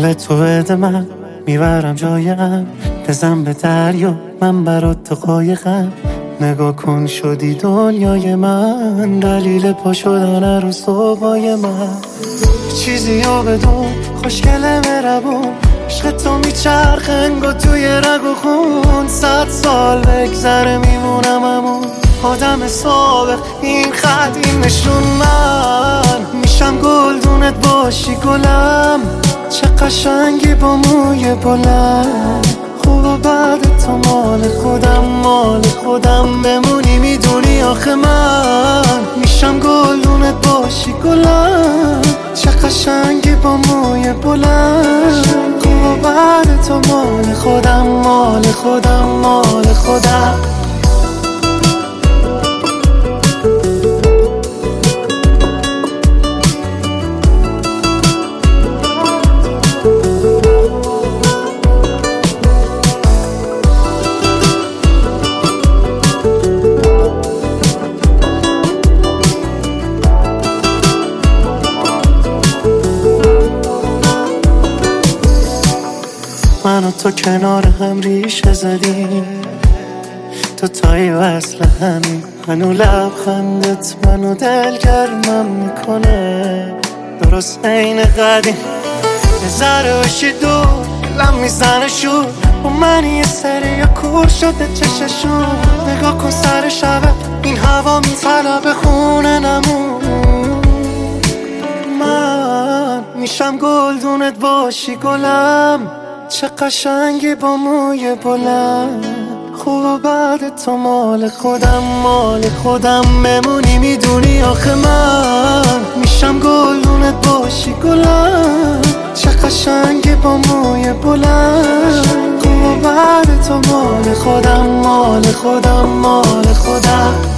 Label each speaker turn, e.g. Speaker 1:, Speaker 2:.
Speaker 1: دل تو بده من میبرم جایم، بزن به دریا من برات تو قایقم. نگاه کن شدی دنیای من، دلیل پا شدن رو صبحای من. چیزی رو بدون خوشگله مربون، عشق تو میچرخه انگار توی رگ و خون. 100 سال بگذره میمونم همون آدم سابق. این خط این نشون من میشم گلدونت باشی گلم. چه قشنگی با موی بلند، خوب و بعد تو مال خودم مال خودم بمونی. میدونی آخه من میشم گلدونت باشی گلم. چه قشنگی با موی بلند، خوب و بعد تو مال خودم مال خودم مال خودم. من و تو کنار هم ریشه زدیم، تو تایی وصل همین. منو لبخندت منو دلگرمم میکنه، درست عین قدیم. یه ذره بشی دور دلم میزنه شور، و من یه سری یا کور شده چششون. نگاه کن سر شبه این هوا میطلبه خونه نمون. من میشم گلدونت باشی گلم. چه قشنگی با موی بلند، خوب و بعد تو مال خودم مال خودم بمونی. میدونی آخه من میشم گلدونت باشی گلم. چه قشنگی با موی بلند، خوب و بعد تو مال خودم مال خودم مال خودم.